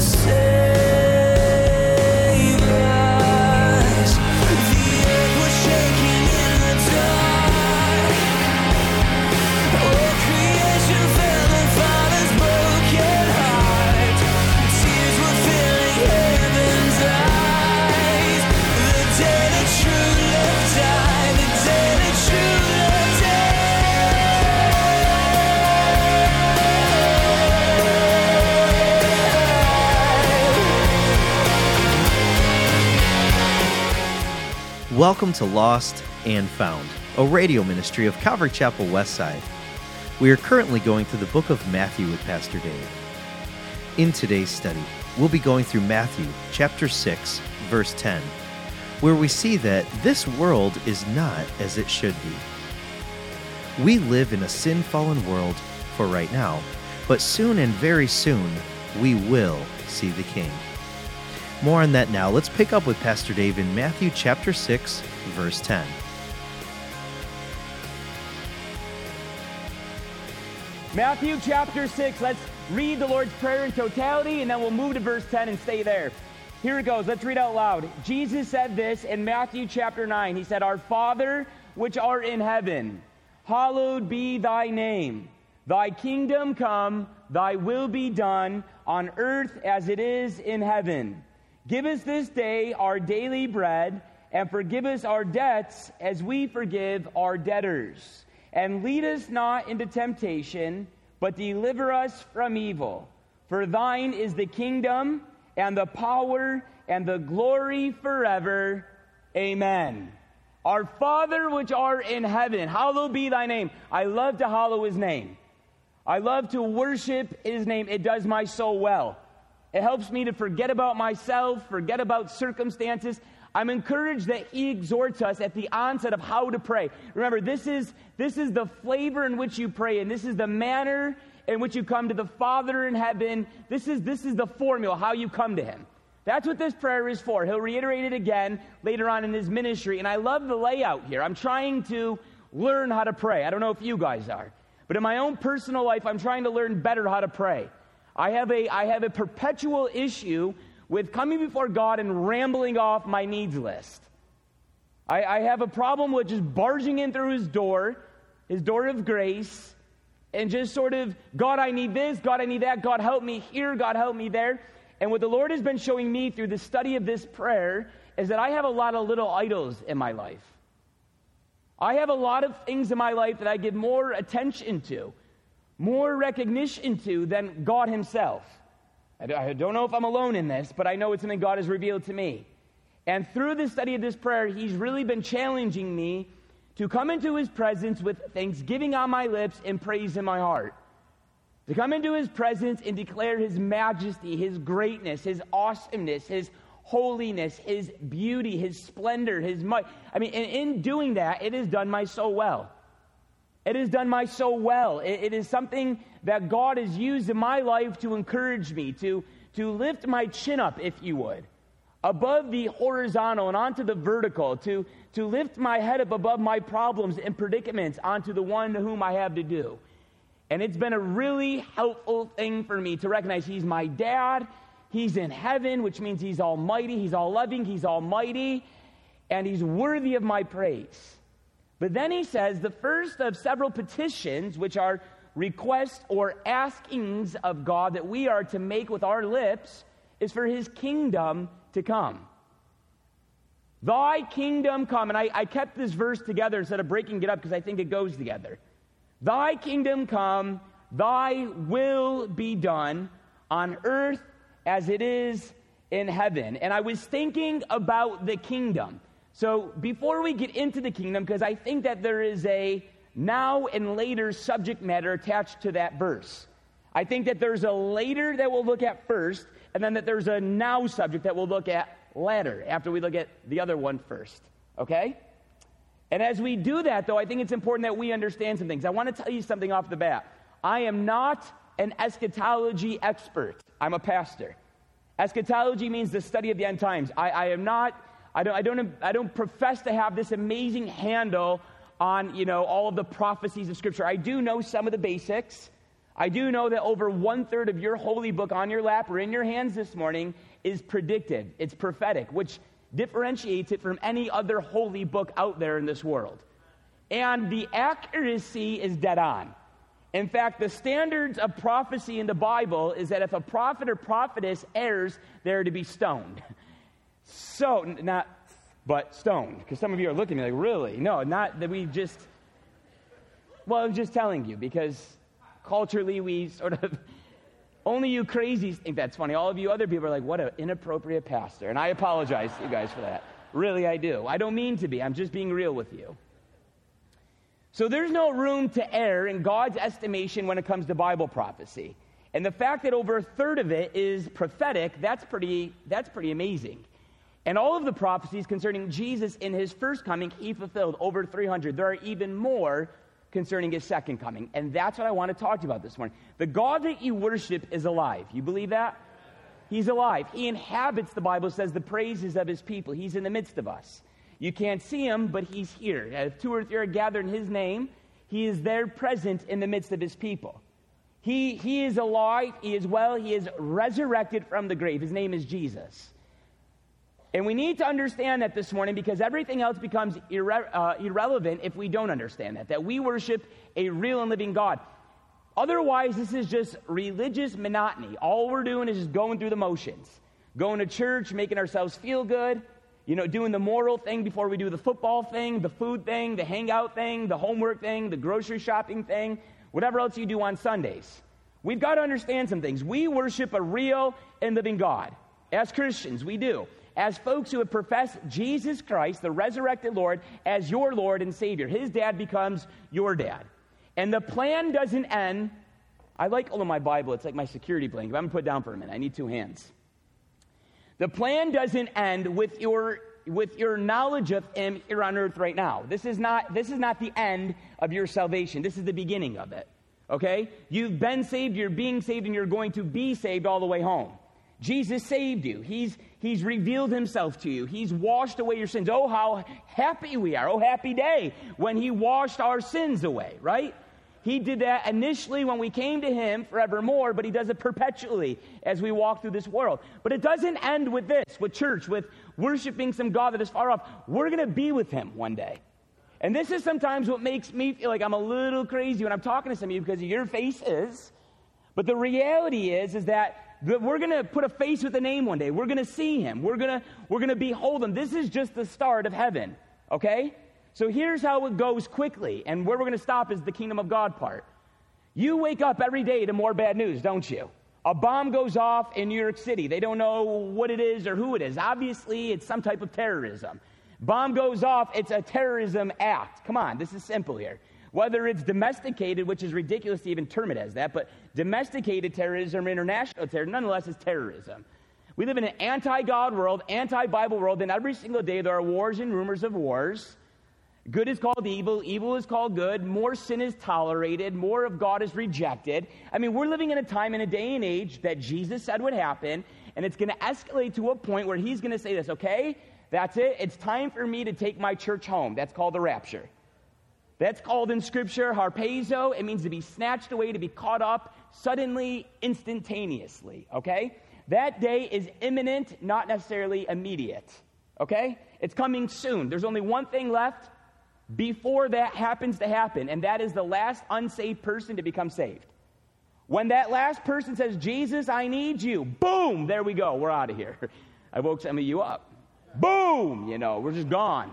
Welcome to Lost and Found, a radio ministry of Calvary Chapel Westside. We are currently going through the book of Matthew with Pastor Dave. In today's study, we'll be going through Matthew chapter 6, verse 10, where we see that this world is not as it should be. We live in a sin-fallen world for right now, but soon and very soon, we will see the King. More on that now. Let's pick up with Pastor Dave in Matthew chapter 6, verse 10. Matthew chapter 6. Let's read the Lord's Prayer in totality, and then we'll move to verse 10 and stay there. Here it goes. Let's read out loud. Jesus said this in Matthew chapter 9. He said, "Our Father, which art in heaven, hallowed be thy name. Thy kingdom come, thy will be done, on earth as it is in heaven. Give us this day our daily bread, and forgive us our debts as we forgive our debtors. And lead us not into temptation, but deliver us from evil. For thine is the kingdom, and the power, and the glory forever. Amen." Our Father which art in heaven, hallowed be thy name. I love to hallow his name. I love to worship his name. It does my soul well. It helps me to forget about myself, forget about circumstances. I'm encouraged that he exhorts us at the onset of how to pray. Remember, this is the flavor in which you pray, and this is the manner in which you come to the Father in heaven. This is the formula, how you come to him. That's what this prayer is for. He'll reiterate it again later on in his ministry, and I love the layout here. I'm trying to learn how to pray. I don't know if you guys are, but in my own personal life, I'm trying to learn better how to pray. I have a perpetual issue with coming before God and rambling off my needs list. I have a problem with just barging in through his door of grace, and just sort of, God, I need this, God, I need that, God, help me here, God, help me there. And what the Lord has been showing me through the study of this prayer is that I have a lot of little idols in my life. I have a lot of things in my life that I give more attention to, more recognition to than God himself. I don't know if I'm alone in this, but I know it's something God has revealed to me. And through the study of this prayer, he's really been challenging me to come into his presence with thanksgiving on my lips and praise in my heart. To come into his presence and declare his majesty, his greatness, his awesomeness, his holiness, his beauty, his splendor, his might. And in doing that, it has done my soul well. It has done my soul well. It is something that God has used in my life to encourage me, to lift my chin up, if you would, above the horizontal and onto the vertical, to lift my head up above my problems and predicaments onto the one to whom I have to do. And it's been a really helpful thing for me to recognize he's my dad, he's in heaven, which means he's almighty, he's all loving, he's almighty, and he's worthy of my praise. But then he says the first of several petitions, which are requests or askings of God that we are to make with our lips, is for his kingdom to come. Thy kingdom come. And I kept this verse together instead of breaking it up because I think it goes together. Thy kingdom come, thy will be done on earth as it is in heaven. And I was thinking about the kingdom. So before we get into the kingdom, because I think that there is a now and later subject matter attached to that verse. I think that there's a later that we'll look at first, and then that there's a now subject that we'll look at later, after we look at the other one first. Okay? And as we do that, though, I think it's important that we understand some things. I want to tell you something off the bat. I am not an eschatology expert. I'm a pastor. Eschatology means the study of the end times. I don't profess to have this amazing handle on, all of the prophecies of Scripture. I do know some of the basics. I do know that over 1/3 of your holy book on your lap or in your hands this morning is predictive. It's prophetic, which differentiates it from any other holy book out there in this world. And the accuracy is dead on. In fact, the standards of prophecy in the Bible is that if a prophet or prophetess errs, they're to be stoned. So, not, but stoned. Because some of you are looking at me like, really? No, not that we just, well, I'm just telling you, because culturally we sort of, only you crazies think that's funny. All of you other people are like, what an inappropriate pastor. And I apologize to you guys for that. Really, I do. I don't mean to be. I'm just being real with you. So there's no room to err in God's estimation when it comes to Bible prophecy. And the fact that over 1/3 of it is prophetic, that's pretty amazing. And all of the prophecies concerning Jesus in his first coming, he fulfilled over 300. There are even more concerning his second coming. And that's what I want to talk to you about this morning. The God that you worship is alive. You believe that? He's alive. He inhabits, the Bible says, the praises of his people. He's in the midst of us. You can't see him, but he's here. If 2 or 3 are gathered in his name, he is there present in the midst of his people. He is alive. He is well. He is resurrected from the grave. His name is Jesus. And we need to understand that this morning, because everything else becomes irrelevant if we don't understand that we worship a real and living God. Otherwise, this is just religious monotony. All we're doing is just going through the motions. Going to church, making ourselves feel good, doing the moral thing before we do the football thing, the food thing, the hangout thing, the homework thing, the grocery shopping thing, whatever else you do on Sundays. We've got to understand some things. We worship a real and living God. As Christians, we do. As folks who have professed Jesus Christ, the resurrected Lord, as your Lord and Savior. His dad becomes your dad. And the plan doesn't end. I like all of my Bible. It's like my security blanket. I'm going to put it down for a minute. I need 2 hands. The plan doesn't end with your knowledge of him here on earth right now. This is not the end of your salvation. This is the beginning of it. Okay? You've been saved, you're being saved, and you're going to be saved all the way home. Jesus saved you. He's revealed himself to you. He's washed away your sins. Oh, how happy we are. Oh, happy day when he washed our sins away, right? He did that initially when we came to him forevermore, but he does it perpetually as we walk through this world. But it doesn't end with this, with church, with worshiping some God that is far off. We're going to be with him one day. And this is sometimes what makes me feel like I'm a little crazy when I'm talking to some of you, because your face is. But the reality is that we're going to put a face with a name one day. We're going to see him. We're going to behold him. This is just the start of heaven, okay? So here's how it goes quickly, and where we're going to stop is the kingdom of God part. You wake up every day to more bad news, don't you? A bomb goes off in New York City. They don't know what it is or who it is. Obviously, it's some type of terrorism. Bomb goes off, it's a terrorism act. Come on, this is simple here. Whether it's domesticated, which is ridiculous to even term it as that, but domesticated terrorism or international terrorism, nonetheless, is terrorism. We live in an anti-God world, anti-Bible world, and every single day there are wars and rumors of wars. Good is called evil, evil is called good, more sin is tolerated, more of God is rejected. I mean, we're living in a time, in a day and age that Jesus said would happen, and it's going to escalate to a point where he's going to say this, okay, that's it, it's time for me to take my church home. That's called the rapture. That's called in Scripture harpazo. It means to be snatched away, to be caught up suddenly, instantaneously, okay? That day is imminent, not necessarily immediate, okay? It's coming soon. There's only one thing left before that happens to happen, and that is the last unsaved person to become saved. When that last person says, Jesus, I need you, boom, there we go, we're out of here. I woke some of you up. Boom, we're just gone.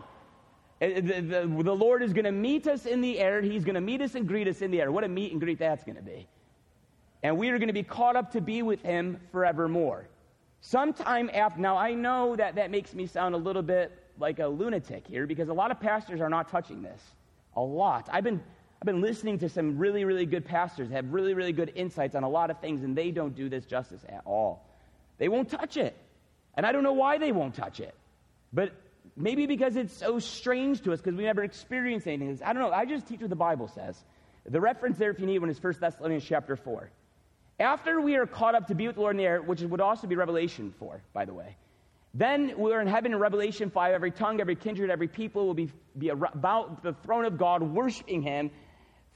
The Lord is going to meet us in the air. He's going to meet us and greet us in the air. What a meet and greet that's going to be. And we are going to be caught up to be with him forevermore. Sometime after, now I know that makes me sound a little bit like a lunatic here, because a lot of pastors are not touching this. A lot. I've been listening to some really, really good pastors that have really, really good insights on a lot of things, and they don't do this justice at all. They won't touch it. And I don't know why they won't touch it. But maybe because it's so strange to us, because we never experienced anything. I don't know. I just teach what the Bible says. The reference there, if you need one, is 1 Thessalonians chapter 4. After we are caught up to be with the Lord in the air, which would also be Revelation 4, by the way, then we're in heaven in Revelation 5. Every tongue, every kindred, every people will be about the throne of God, worshiping him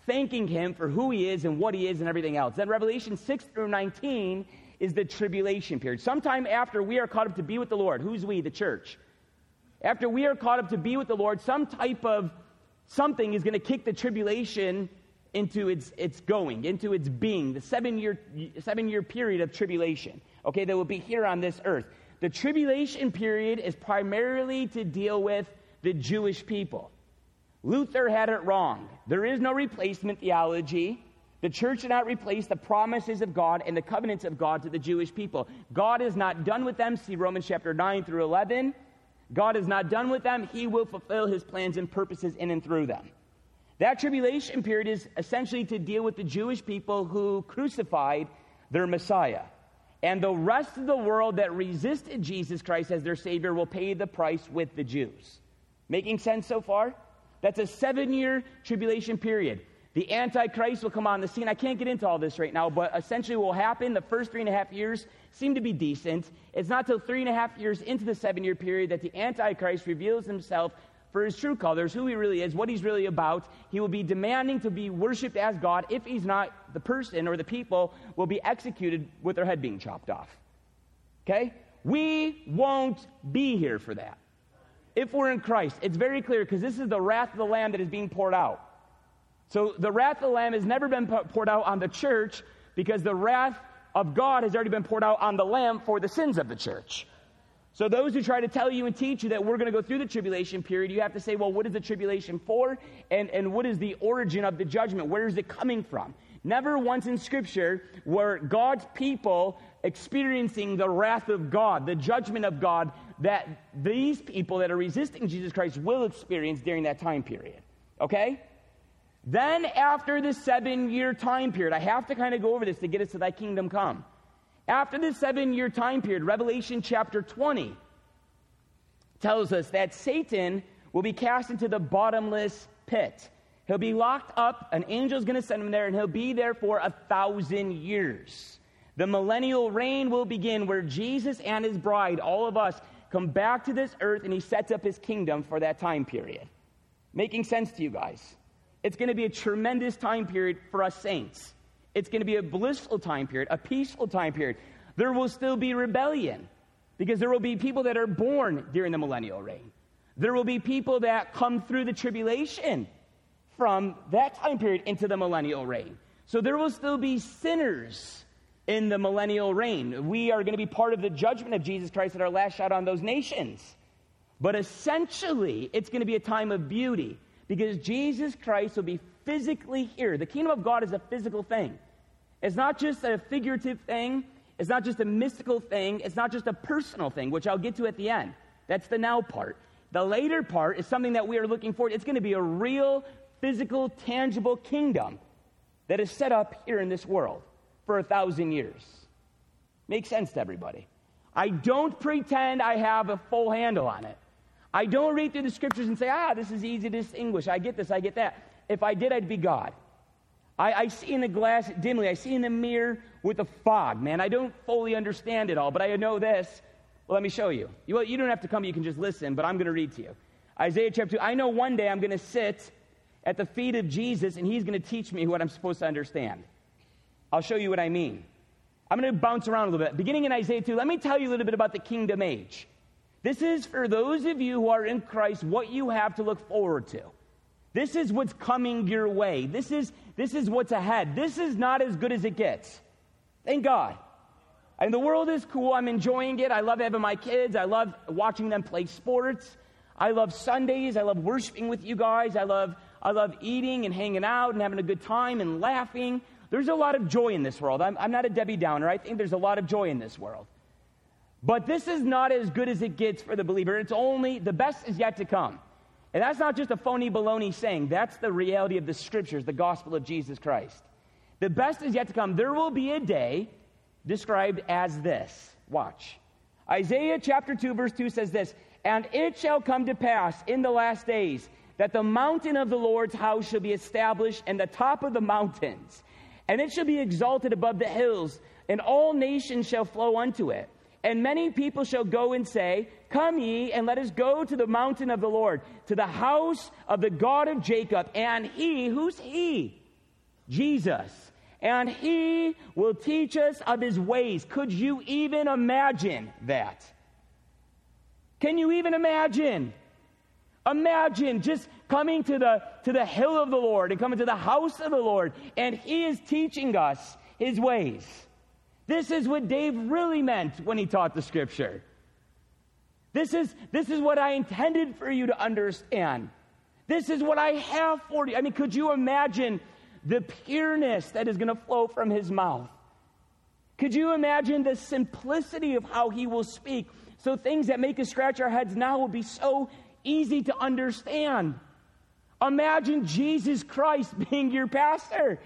thanking him for who he is and what he is and everything else. Then Revelation 6 through 19 is the tribulation period. Sometime after we are caught up to be with the Lord. Who's we? The church. After we are caught up to be with the Lord, some type of something is going to kick the tribulation into its going, into its being, the seven-year period of tribulation, okay, that will be here on this earth. The tribulation period is primarily to deal with the Jewish people. Luther had it wrong. There is no replacement theology. The church did not replace the promises of God and the covenants of God to the Jewish people. God is not done with them. See Romans chapter 9 through 11. God is not done with them. He will fulfill his plans and purposes in and through them. That tribulation period is essentially to deal with the Jewish people who crucified their Messiah. And the rest of the world that resisted Jesus Christ as their Savior will pay the price with the Jews. Making sense so far? That's a 7-year tribulation period. The Antichrist will come on the scene. I can't get into all this right now, but essentially what will happen, the first 3.5 years seem to be decent. It's not till 3.5 years into the 7-year period that the Antichrist reveals himself for his true colors, who he really is, what he's really about. He will be demanding to be worshipped as God. If he's not, the person or the people will be executed with their head being chopped off. Okay? We won't be here for that. If we're in Christ, it's very clear because this is the wrath of the Lamb that is being poured out. So the wrath of the Lamb has never been poured out on the church because the wrath of God has already been poured out on the Lamb for the sins of the church. So those who try to tell you and teach you that we're going to go through the tribulation period, you have to say, well, what is the tribulation for? And what is the origin of the judgment? Where is it coming from? Never once in Scripture were God's people experiencing the wrath of God, the judgment of God that these people that are resisting Jesus Christ will experience during that time period. Okay? Then after the 7-year time period, I have to kind of go over this to get us to thy kingdom come. After the 7-year time period, Revelation chapter 20 tells us that Satan will be cast into the bottomless pit. He'll be locked up, an angel's going to send him there, and he'll be there for 1,000 years. The millennial reign will begin where Jesus and his bride, all of us, come back to this earth and he sets up his kingdom for that time period. Making sense to you guys? It's going to be a tremendous time period for us saints. It's going to be a blissful time period, a peaceful time period. There will still be rebellion because there will be people that are born during the millennial reign. There will be people that come through the tribulation from that time period into the millennial reign. So there will still be sinners in the millennial reign. We are going to be part of the judgment of Jesus Christ at our last shot on those nations. But essentially, it's going to be a time of beauty because Jesus Christ will be physically here. The kingdom of God is a physical thing. It's not just a figurative thing. It's not just a mystical thing. It's not just a personal thing, which I'll get to at the end. That's the now part. The later part is something that we are looking forward to. It's going to be a real, physical, tangible kingdom that is set up here in this world for 1,000 years. Makes sense to everybody. I don't pretend I have a full handle on it. I don't read through the scriptures and say, this is easy to distinguish. I get this, I get that. If I did, I'd be God. I see in the glass dimly. I see in the mirror with a fog, man. I don't fully understand it all, but I know this. Well, let me show you. You don't have to come. You can just listen, but I'm going to read to you. Isaiah chapter 2. I know one day I'm going to sit at the feet of Jesus, and he's going to teach me what I'm supposed to understand. I'll show you what I mean. I'm going to bounce around a little bit. Beginning in Isaiah 2, let me tell you a little bit about the kingdom age. This is for those of you who are in Christ, what you have to look forward to. This is what's coming your way. This is what's ahead. This is not as good as it gets. Thank God. And the world is cool. I'm enjoying it. I love having my kids. I love watching them play sports. I love Sundays. I love worshiping with you guys. I love eating and hanging out and having a good time and laughing. There's a lot of joy in this world. I'm not a Debbie Downer. I think there's a lot of joy in this world. But this is not as good as it gets for the believer. It's only, the best is yet to come. And that's not just a phony baloney saying. That's the reality of the scriptures, the gospel of Jesus Christ. The best is yet to come. There will be a day described as this. Watch. Isaiah chapter 2 verse 2 says this, "And it shall come to pass in the last days that the mountain of the Lord's house shall be established and the top of the mountains, and it shall be exalted above the hills, and all nations shall flow unto it. And many people shall go and say, Come ye, and let us go to the mountain of the Lord, to the house of the God of Jacob. And he," who's he? Jesus. And he will teach us of his ways. Could you even imagine that? Can you even imagine? Imagine just coming to the hill of the Lord and coming to the house of the Lord, and he is teaching us his ways. This is what Dave really meant when he taught the scripture. This is what I intended for you to understand. This is what I have for you. I mean, could you imagine the pureness that is going to flow from his mouth? Could you imagine the simplicity of how he will speak? So things that make us scratch our heads now will be so easy to understand. Imagine Jesus Christ being your pastor.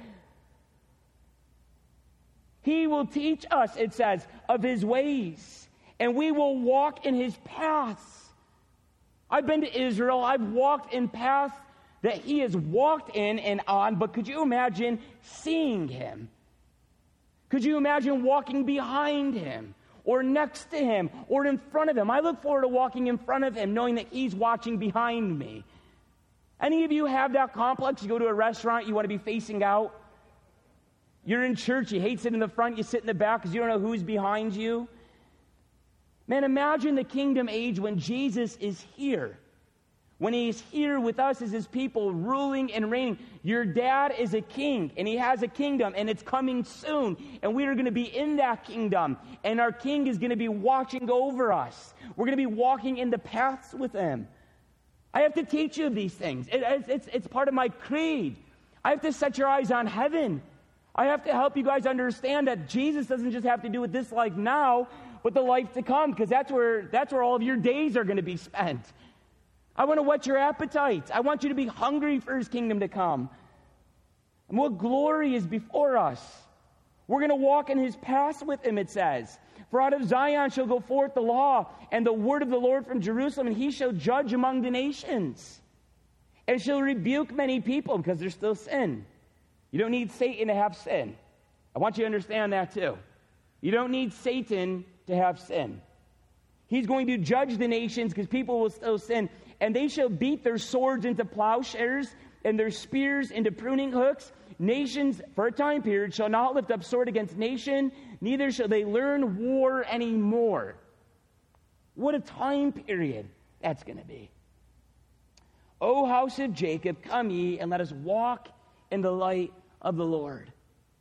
He will teach us, it says, of his ways, and we will walk in his paths. I've been to Israel. I've walked in paths that he has walked in and on, but could you imagine seeing him? Could you imagine walking behind him or next to him or in front of him? I look forward to walking in front of him, knowing that he's watching behind me. Any of you have that complex? You go to a restaurant, you want to be facing out. You're in church, you hate sitting in the front, you sit in the back because you don't know who's behind you. Man, imagine the kingdom age when Jesus is here. When he's here with us as his people, ruling and reigning. Your dad is a king, and he has a kingdom, and it's coming soon. And we are going to be in that kingdom, and our king is going to be watching over us. We're going to be walking in the paths with him. I have to teach you of these things. It's part of my creed. I have to set your eyes on heaven. I have to help you guys understand that Jesus doesn't just have to do with this life now, but the life to come, because that's where all of your days are going to be spent. I want to whet your appetites. I want you to be hungry for his kingdom to come. And what glory is before us. We're going to walk in his paths with him, it says. For out of Zion shall go forth the law and the word of the Lord from Jerusalem, and he shall judge among the nations. And shall rebuke many people because there's still sin. You don't need Satan to have sin. I want you to understand that too. You don't need Satan to have sin. He's going to judge the nations because people will still sin. And they shall beat their swords into plowshares and their spears into pruning hooks. Nations, for a time period, shall not lift up sword against nation, neither shall they learn war anymore. What a time period that's going to be. O house of Jacob, come ye, and let us walk in the light of the Lord.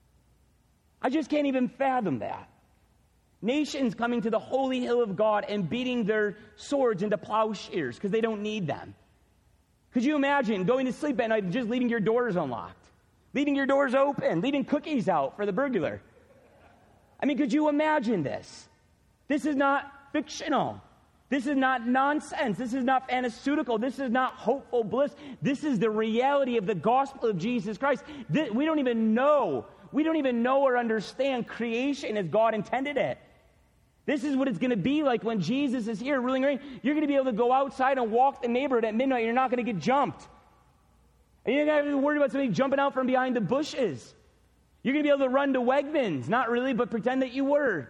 I just can't even fathom that. Nations coming to the holy hill of God and beating their swords into plowshares because they don't need them. Could you imagine going to sleep at night and just leaving your doors unlocked? Leaving your doors open, leaving cookies out for the burglar. I mean, could you imagine this? This is not fictional. This is not nonsense. This is not pharmaceutical. This is not hopeful bliss. This is the reality of the gospel of Jesus Christ. We don't even know or understand creation as God intended it. This is what it's going to be like when Jesus is here ruling and reigning. You're going to be able to go outside and walk the neighborhood at midnight. You're not going to get jumped. And you're not going to have to worry about somebody jumping out from behind the bushes. You're going to be able to run to Wegmans. Not really, but pretend that you were.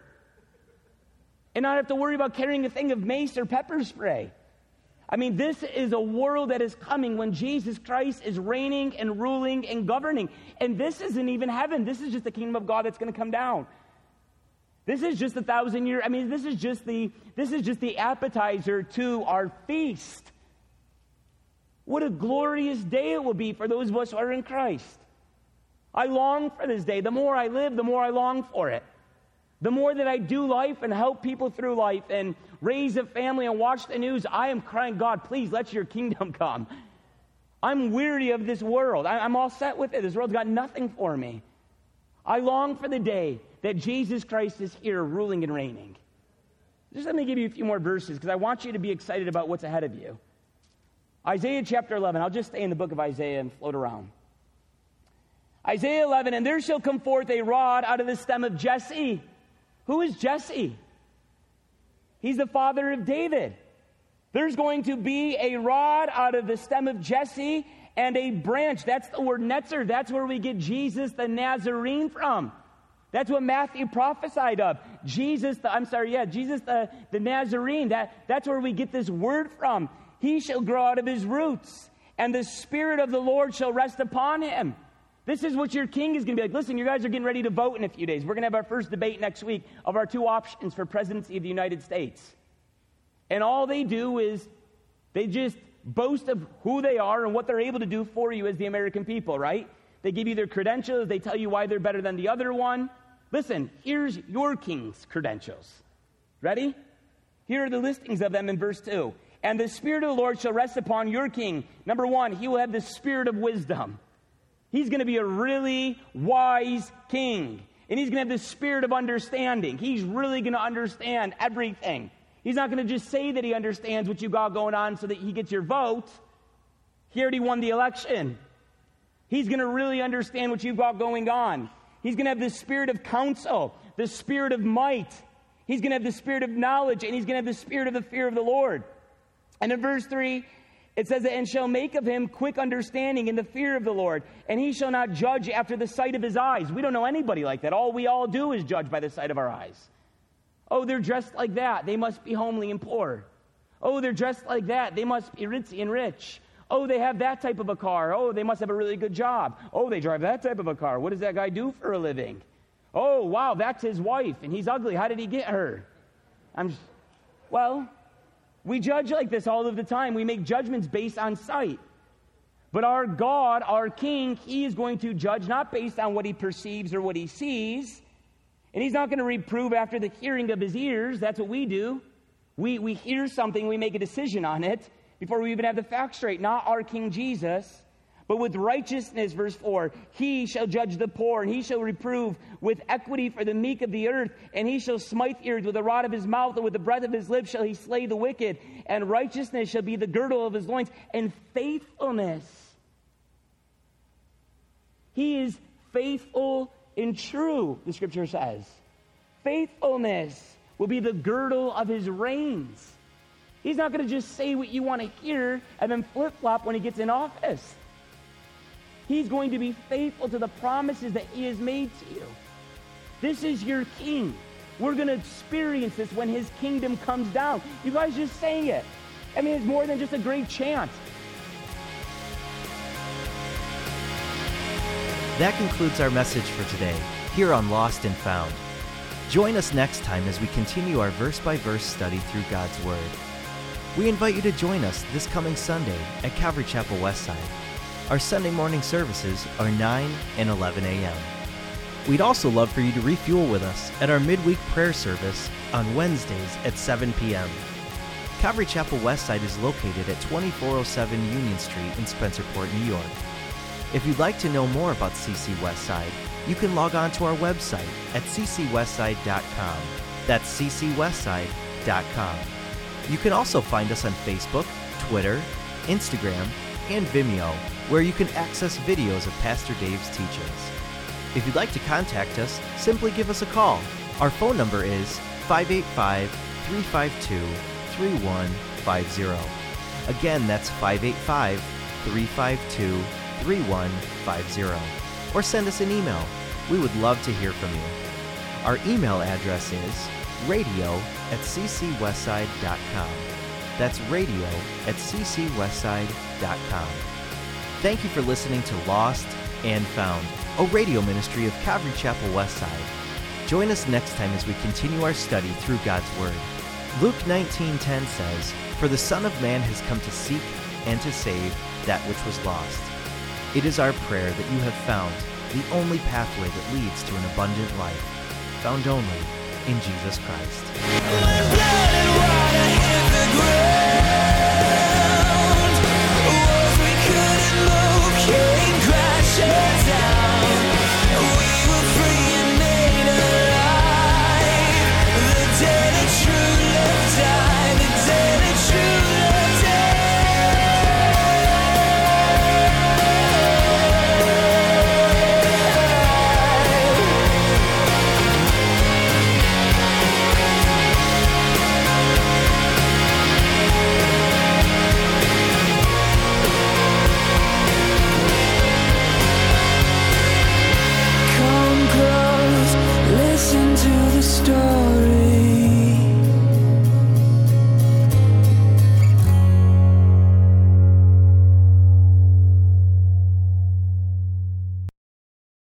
And not have to worry about carrying a thing of mace or pepper spray. I mean, this is a world that is coming when Jesus Christ is reigning and ruling and governing. And this isn't even heaven. This is just the kingdom of God that's going to come down. This is just 1,000 years. I mean, this is just the appetizer to our feast. What a glorious day it will be for those of us who are in Christ. I long for this day. The more I live, the more I long for it. The more that I do life and help people through life and raise a family and watch the news, I am crying, God, please let your kingdom come. I'm weary of this world. I'm all set with it. This world's got nothing for me. I long for the day that Jesus Christ is here ruling and reigning. Just let me give you a few more verses because I want you to be excited about what's ahead of you. Isaiah chapter 11. I'll just stay in the book of Isaiah and float around. Isaiah 11, and there shall come forth a rod out of the stem of Jesse. Who is Jesse? He's the father of David. There's going to be a rod out of the stem of Jesse and a branch. That's the word netzer. That's where we get Jesus the Nazarene from. That's what Matthew prophesied of. Jesus the Nazarene. That's where we get this word from. He shall grow out of his roots, and the Spirit of the Lord shall rest upon him. This is what your king is going to be like. Listen, you guys are getting ready to vote in a few days. We're going to have our first debate next week of our two options for presidency of the United States. And all they do is they just boast of who they are and what they're able to do for you as the American people, right? They give you their credentials. They tell you why they're better than the other one. Listen, here's your king's credentials. Ready? Here are the listings of them in verse 2. And the Spirit of the Lord shall rest upon your king. Number 1, he will have the spirit of wisdom. He's going to be a really wise king. And he's going to have the spirit of understanding. He's really going to understand everything. He's not going to just say that he understands what you got going on so that he gets your vote. He already won the election. He's going to really understand what you've got going on. He's going to have the spirit of counsel, the spirit of might. He's going to have the spirit of knowledge, and he's going to have the spirit of the fear of the Lord. And in verse 3, it says, and shall make of him quick understanding in the fear of the Lord, and he shall not judge after the sight of his eyes. We don't know anybody like that. All we all do is judge by the sight of our eyes. Oh, they're dressed like that. They must be homely and poor. Oh, they're dressed like that. They must be ritzy and rich. Oh, they have that type of a car. Oh, they must have a really good job. Oh, they drive that type of a car. What does that guy do for a living? Oh, wow, that's his wife, and he's ugly. How did he get her? Well, we judge like this all of the time. We make judgments based on sight. But our God, our King, he is going to judge not based on what he perceives or what he sees. And he's not going to reprove after the hearing of his ears. That's what we do. We hear something, we make a decision on it before we even have the facts straight. Not our King Jesus. But with righteousness, verse 4, he shall judge the poor, and he shall reprove with equity for the meek of the earth, and he shall smite the earth with the rod of his mouth, and with the breath of his lips shall he slay the wicked, and righteousness shall be the girdle of his loins, and faithfulness. He is faithful and true, the scripture says. Faithfulness will be the girdle of his reins. He's not going to just say what you want to hear and then flip-flop when he gets in office. He's going to be faithful to the promises that he has made to you. This is your king. We're going to experience this when his kingdom comes down. You guys just saying it. I mean, it's more than just a great chant. That concludes our message for today, here on Lost and Found. Join us next time as we continue our verse-by-verse study through God's Word. We invite you to join us this coming Sunday at Calvary Chapel Westside. Our Sunday morning services are 9 and 11 a.m. We'd also love for you to refuel with us at our midweek prayer service on Wednesdays at 7 p.m. Calvary Chapel Westside is located at 2407 Union Street in Spencerport, New York. If you'd like to know more about CC Westside, you can log on to our website at ccwestside.com. That's ccwestside.com. You can also find us on Facebook, Twitter, Instagram, and Vimeo, where you can access videos of Pastor Dave's teachings. If you'd like to contact us, simply give us a call. Our phone number is 585-352-3150. Again, that's 585-352-3150. Or send us an email. We would love to hear from you. Our email address is radio@ccwestside.com. That's radio@ccwestside.com. Thank you for listening to Lost and Found, a radio ministry of Calvary Chapel Westside. Join us next time as we continue our study through God's Word. Luke 19:10 says, "For the Son of Man has come to seek and to save that which was lost." It is our prayer that you have found the only pathway that leads to an abundant life, found only in Jesus Christ.